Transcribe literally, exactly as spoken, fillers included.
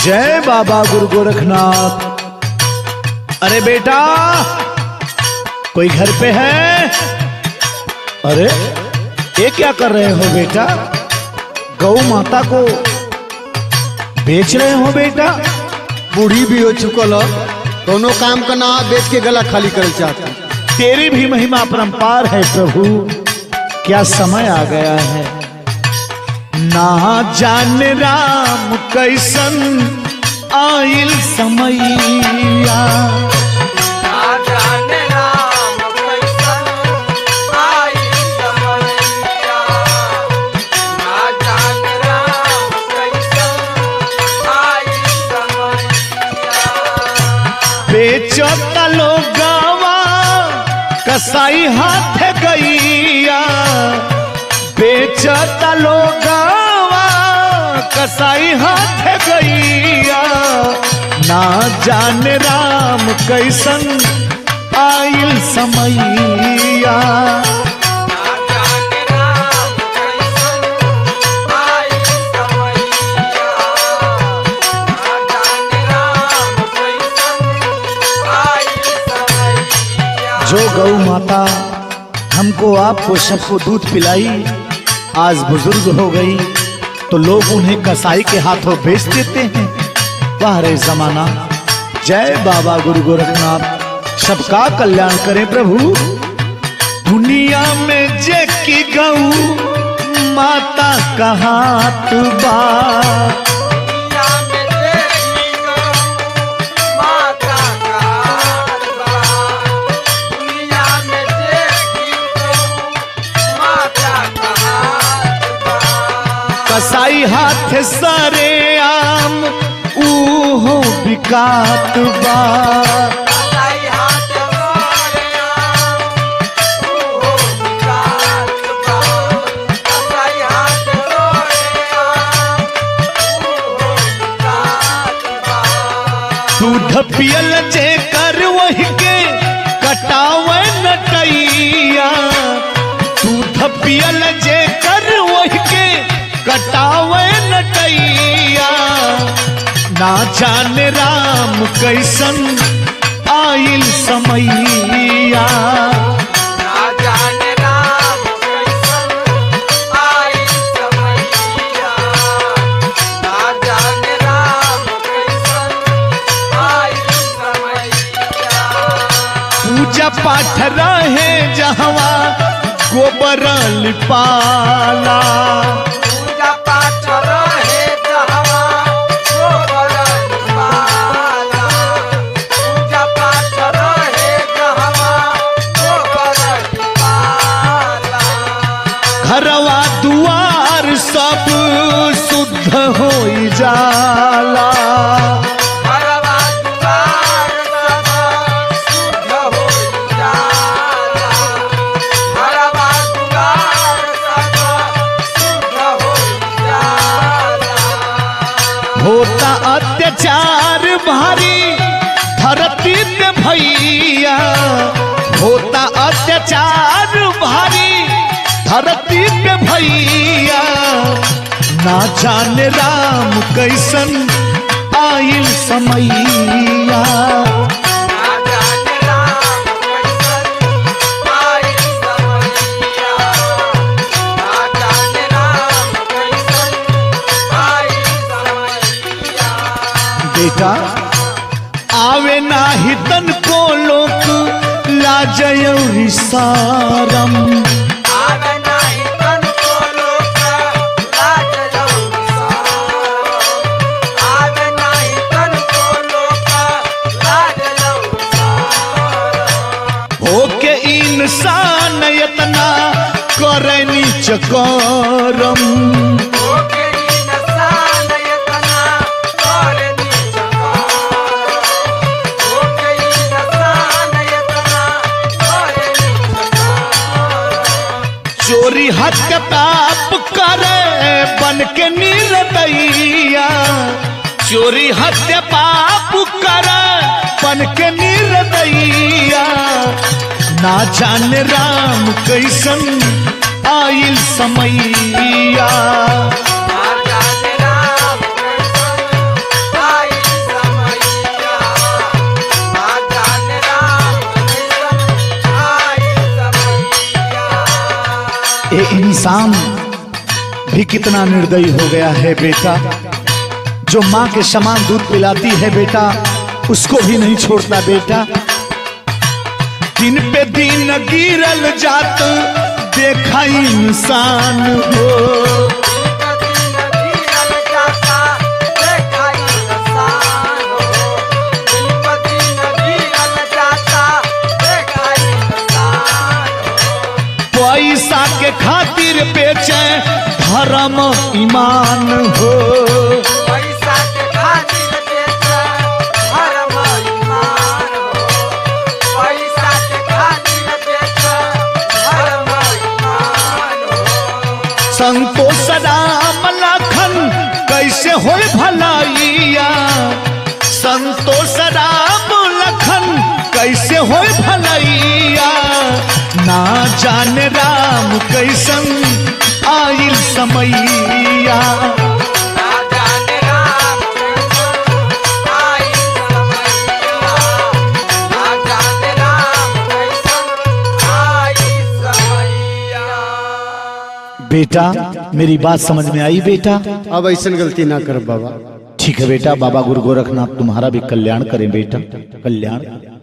जय बाबा गुरु गोरखनाथ। अरे बेटा कोई घर पे है? अरे ये क्या कर रहे हो बेटा? गौ माता को बेच रहे हो बेटा? बूढ़ी भी हो चुकल दोनों काम का ना बेच के गला खाली कर चाहता। तेरी भी महिमा अपरंपार है प्रभु। क्या समय आ गया है, ना जाने राम कैसन आइल समैया। ना जाने राम कैसन आइल समैया। ना जाने राम कैसन आइल समैया। बेचता लोगवा कसाई हाथ गैया। बेचता लोगवा कसाई हाथ गैया। ना जाने राम कैसन आइल समैया। ना जाने राम कैसन आइल समैया। ना जाने राम कैसन आइल समैया। जो गौ माता हमको आपको सबको दूध पिलाई आज बुजुर्ग हो गई तो लोग उन्हें कसाई के हाथों बेच देते हैं। वाह रे जमाना। जय बाबा गुरु गोरखनाथ। सबका कल्याण करें प्रभु। दुनिया में जे की गौ माता का हाथ बा। दुनिया में देखी गौ माता का हाथ बा। दुनिया में देखी गौ माता का हाथ बा। कसाई हाथ सारे आम ऊहो बिकात बा। कसाई हाथ सारे आम ऊहो बिकात बा। कसाई हाथ सारे आम ऊहो बिकात बा। दूध पियल जे कर वही के कटावे नटैया। दूध पियल जे कर वही के कटावे नटैया। ना जाने राम कैसन आइल समैया। ना जाने राम कैसन आइल समैया। ना जाने राम कैसन आइल समैया। पूजा पाठ रहे जहवा गोबर लिपाला। पूजा पाठ रहे जहवा गोबर लिपाला। पूजा पाठ रहे जहवा गोबर लिपाला। घरवा दुआर सब शुद्ध हो जाला। घरवा दुआर सब शुद्ध हो जाला। घरवा दुआर सब शुद्ध हो जाला। होता अत्याचार भारी धरती पे भैया। होता अत्याचार भारी धरती पे भैया। ना जाने राम कैसन आइल समैया। ना जाने राम कैसन आइल समैया। ना जाने राम कैसन आइल समैया। बेटा आवे नाही तन को लोक लाजयौरी सारम। आवे नाही तनको लोक लाज लौसारम। आवे नाही तनको लोक लाज लौसारम। होके इंसान यतना करनी चकरम। ओके इंसान यतना करनी चकारम। ओके इंसान यतना करनी चकारम। चोरी हत्या पाप करे बन के निर्दयिया। चोरी हत्या पाप करे बन के निर्दयिया। ना जाने राम कैसन आइल समैया। ना जाने राम कैसन ये इंसान भी कितना निर्दयी हो गया है बेटा, जो माँ के समान दूध पिलाती है बेटा, उसको भी नहीं छोड़ता बेटा। दिन पे दिन गिरल जात देखा इंसान हो, पैसा के खातिर बेचे धर्म ईमान हो, पैसा के खातिर बेचे धर्म ईमान हो, पैसा के खातिर बेचे धर्म ईमान हो। संतोष राम लखन कैसे होए भलाइया, संतोष राम लखन कैसे होए भलाइया, ना जाने राम कैसन आइल समैया, ना जाने राम कैसन आइल समैया, ना जाने राम कैसन आइल समैया। बेटा मेरी बात समझ में आई बेटा? अब ऐसा गलती ना कर बाबा। ठीक है बेटा, बाबा गुरु गोरखनाथ तुम्हारा भी कल्याण करें बेटा, कल्याण।